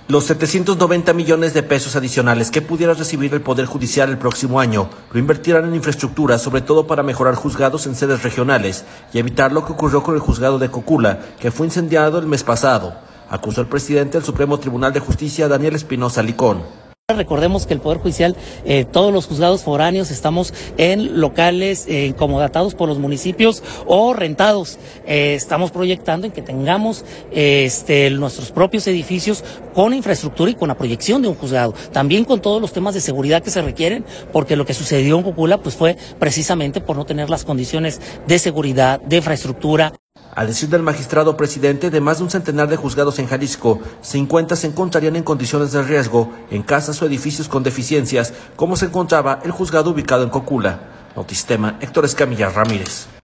Los 790 millones de pesos adicionales que pudiera recibir el Poder Judicial el próximo año lo invertirán en infraestructura, sobre todo para mejorar juzgados en sedes regionales y evitar lo que ocurrió con el juzgado de Cocula, que fue incendiado el mes pasado, acusó el presidente del Supremo Tribunal de Justicia, Daniel Espinosa Licón. Recordemos que el Poder Judicial, todos los juzgados foráneos estamos en locales comodatados por los municipios o rentados. Estamos proyectando en que tengamos nuestros propios edificios con infraestructura y con la proyección de un juzgado. También con todos los temas de seguridad que se requieren, porque lo que sucedió en Cocula pues fue precisamente por no tener las condiciones de seguridad, de infraestructura. A decir del magistrado presidente, de más de un centenar de juzgados en Jalisco, 50 se encontrarían en condiciones de riesgo, en casas o edificios con deficiencias, como se encontraba el juzgado ubicado en Cocula. Notistema, Héctor Escamilla Ramírez.